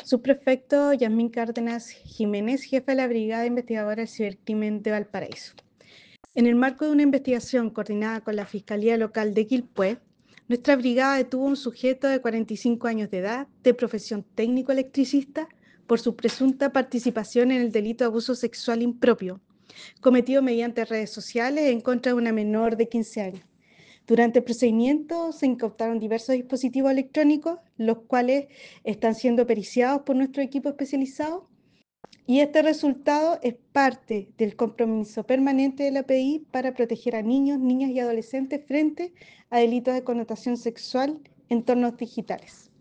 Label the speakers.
Speaker 1: Subprefecto Yasmín Cárdenas Jiménez, jefa de la Brigada Investigadora del Cibercrimen de Valparaíso. En el marco de una investigación coordinada con la Fiscalía Local de Quilpué, nuestra brigada detuvo a un sujeto de 45 años de edad, de profesión técnico electricista, por su presunta participación en el delito de abuso sexual impropio, cometido mediante redes sociales en contra de una menor de 15 años. Durante el procedimiento se incautaron diversos dispositivos electrónicos, los cuales están siendo periciados por nuestro equipo especializado, y este resultado es parte del compromiso permanente de la PI para proteger a niños, niñas y adolescentes frente a delitos de connotación sexual en entornos digitales.